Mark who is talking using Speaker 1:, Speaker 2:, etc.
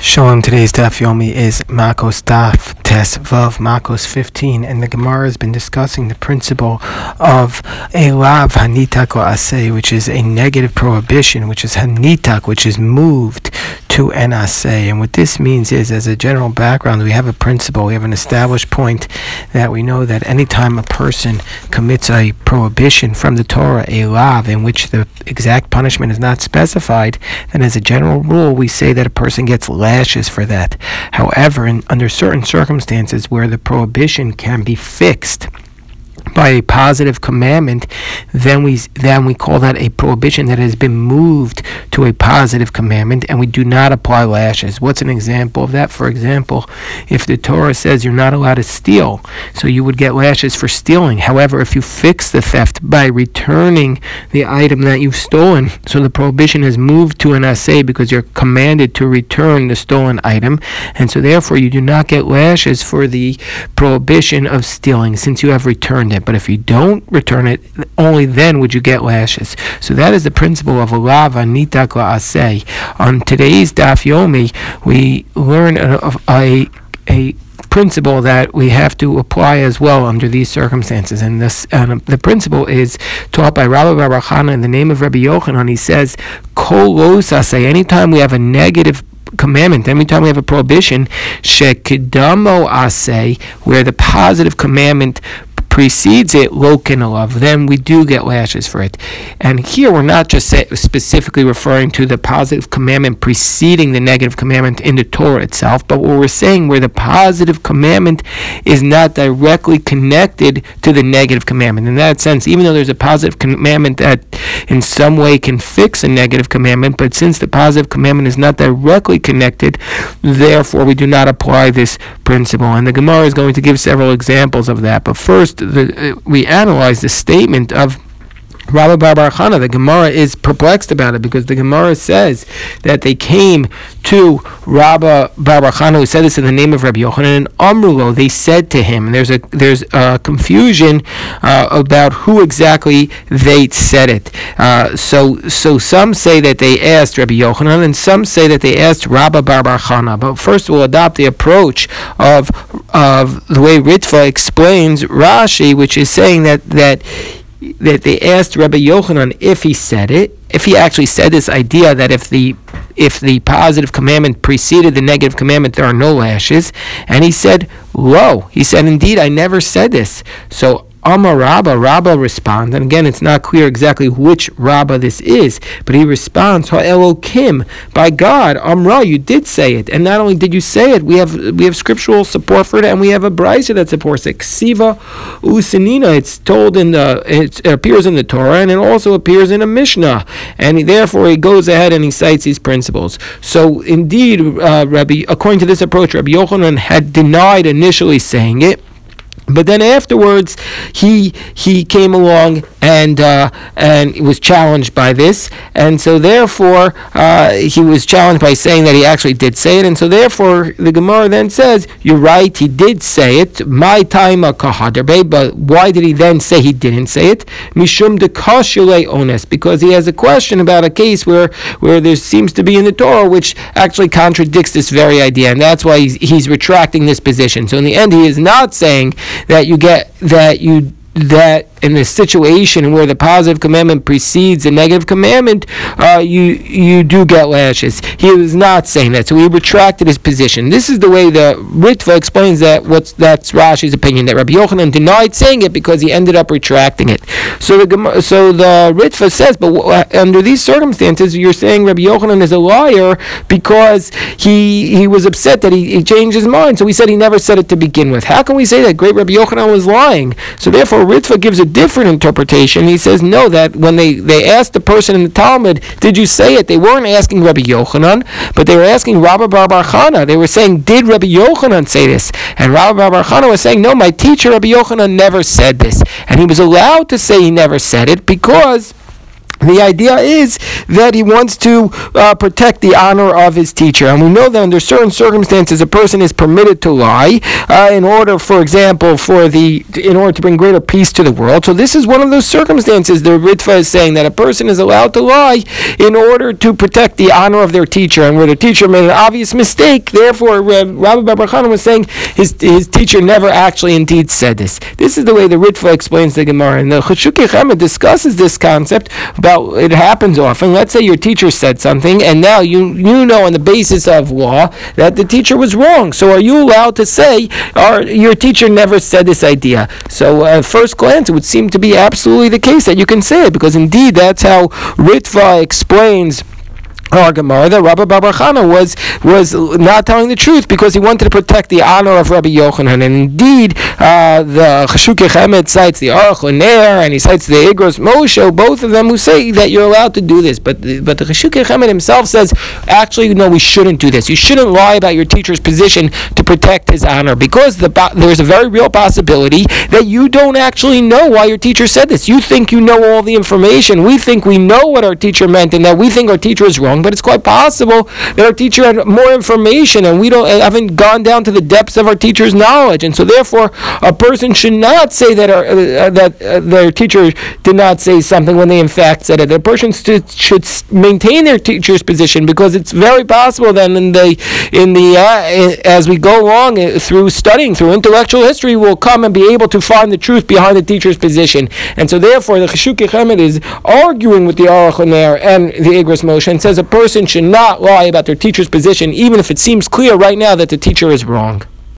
Speaker 1: Shalom, today's Daf Yomi is Makos Daf Tes Vav Makos 15, and the Gemara has been discussing the principle of a lav hanitak or aseh, which is a negative prohibition, which is hanitak, which is moved to an aseh. And what this means is, as a general background, we have a principle, we have an established point that we know that anytime a person commits a prohibition from the Torah, a lav, in which the exact punishment is not specified, then as a general rule, we say that a person gets lashes for that. However, under certain circumstances where the prohibition can be fixed by a positive commandment, then we call that a prohibition that has been moved to a positive commandment, and we do not apply lashes. What's an example of that? For example, if the Torah says you're not allowed to steal, so you would get lashes for stealing. However, if you fix the theft by returning the item that you've stolen, so the prohibition has moved to an aseh because you're commanded to return the stolen item, and so therefore you do not get lashes for the prohibition of stealing since you have returned it. But if you don't return it, only then would you get lashes. So that is the principle of a lav hanitak la'aseh. On today's Daf Yomi, we learn a principle that we have to apply as well under these circumstances. And the principle is taught by Rabbi Bar Bar Chana in the name of Rabbi Yochanan. He says, Kol lo saseh, anytime we have a negative commandment, anytime we have a prohibition, shekedamo aseh, where the positive commandment precedes it, loken alav, then we do get lashes for it. And here we're not just specifically referring to the positive commandment preceding the negative commandment in the Torah itself, but what we're saying where the positive commandment is not directly connected to the negative commandment. In that sense, even though there's a positive commandment that in some way can fix a negative commandment, but since the positive commandment is not directly connected, therefore we do not apply this principle. And the Gemara is going to give several examples of that. But first, we analyze the statement of Rabbi Bar Bar Chana. The Gemara is perplexed about it because the Gemara says that they came to Rabbi Bar Bar Chana, who said this in the name of Rabbi Yochanan, and Amrulo, they said to him, and there's a confusion about who exactly they said it. So some say that they asked Rabbi Yochanan, and some say that they asked Rabbi Bar Bar Chana. But first we'll adopt the approach of the way Ritva explains Rashi, which is saying that they asked Rabbi Yochanan if he said it, if he actually said this idea that if the positive commandment preceded the negative commandment, there are no lashes. And he said, "Lo." He said, "Indeed, I never said this." So Amar Rabba responds, and again, it's not clear exactly which Rabba this is, but he responds, Ha-Elokim, by God, Amra, you did say it, and not only did you say it, we have scriptural support for it, and we have a brisa that supports it. Ksiva Usanina, it appears in the Torah, and it also appears in a Mishnah, and therefore he goes ahead and he cites these principles. So indeed, according to this approach, Rabbi Yochanan had denied initially saying it, but then afterwards, he came along and was challenged by this, and so therefore he was challenged by saying that he actually did say it, and so therefore the Gemara then says, "You're right, he did say it. My time kahaderbe." But why did he then say he didn't say it? Mishum de kashule ones, because he has a question about a case where there seems to be in the Torah which actually contradicts this very idea, and that's why he's retracting this position. So in the end, he is not saying that in the situation where the positive commandment precedes the negative commandment, you do get lashes. He was not saying that, so he retracted his position. This is the way the Ritva explains that's Rashi's opinion, that Rabbi Yochanan denied saying it because he ended up retracting it. So the Ritva says, but under these circumstances, you're saying Rabbi Yochanan is a liar because he was upset that he changed his mind, so he said he never said it to begin with. How can we say that great Rabbi Yochanan was lying? So therefore, Ritva gives a different interpretation. He says no, that when they asked the person in the Talmud, did you say it, they weren't asking Rabbi Yochanan, but they were asking Rabbi Bar Bar Chana. They were saying, did Rabbi Yochanan say this? And Rabbi Bar Bar Chana was saying, no, my teacher Rabbi Yochanan never said this. And he was allowed to say he never said it because The idea is that he wants to protect the honor of his teacher. And we know that under certain circumstances, a person is permitted to lie in order, for example, in order to bring greater peace to the world. So this is one of those circumstances. The Ritva is saying that a person is allowed to lie in order to protect the honor of their teacher. And where the teacher made an obvious mistake, therefore, Rabbi Bar Chanan was saying his teacher never actually indeed said this. This is the way the Ritva explains the Gemara. And the Cheshukei Chemed discusses this concept about it happens often. Let's say your teacher said something, and now you know on the basis of law that the teacher was wrong. So are you allowed to say, your teacher never said this idea? So at first glance, it would seem to be absolutely the case that you can say it, because indeed that's how Ritva explains our Gemara, that Rabbi Bar Chana was not telling the truth because he wanted to protect the honor of Rabbi Yochanan. And indeed, the Cheshukei Chemed cites the Aruch LaNer and he cites the Igros Moshe, both of them who say that you're allowed to do this. But the Cheshukei Chemed himself says, actually, no, we shouldn't do this. You shouldn't lie about your teacher's position to protect his honor, because there's a very real possibility that you don't actually know why your teacher said this. You think you know all the information. We think we know what our teacher meant and that we think our teacher is wrong. But it's quite possible that our teacher had more information and we haven't gone down to the depths of our teacher's knowledge. And so therefore, a person should not say that their teacher did not say something when they in fact said it. The person should maintain their teacher's position, because it's very possible then as we go along through studying, through intellectual history, we'll come and be able to find the truth behind the teacher's position. And so therefore, the Cheshukei Chemed is arguing with the Aruch LaNer and the Igros Moshe and says a person should not lie about their teacher's position, even if it seems clear right now that the teacher is wrong.